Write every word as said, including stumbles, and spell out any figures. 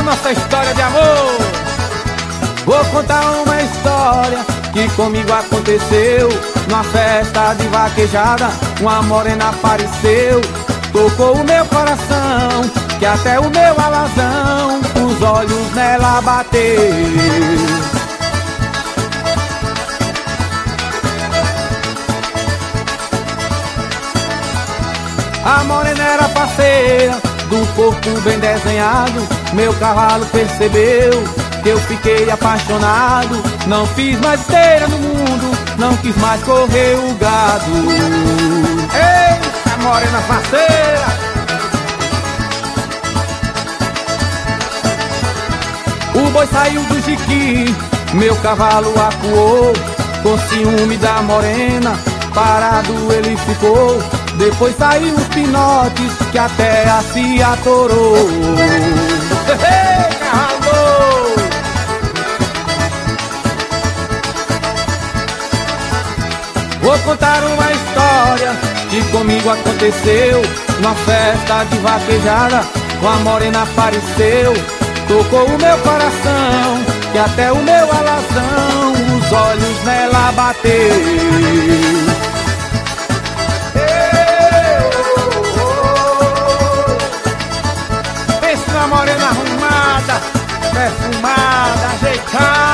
nossa história de amor. Vou contar uma história que comigo aconteceu. Numa festa de vaquejada, uma morena apareceu. Tocou o meu coração, que até o meu alazão os olhos nela bateu. A morena era parceira, do corpo bem desenhado. Meu cavalo percebeu que eu fiquei apaixonado. Não fiz mais esteira no mundo, não quis mais correr o gado. Eita, morena parceira! O boi saiu do jiqui, meu cavalo acuou. Com ciúme da morena, parado ele ficou. Depois saíram os pinotes, que até a se atorou. Ei, cavalo! Vou contar uma história que comigo aconteceu. Numa festa de vaquejada, uma morena apareceu. Tocou o meu coração, que até o meu alazão os olhos nela bateu. Morena arrumada, perfumada, ajeitada.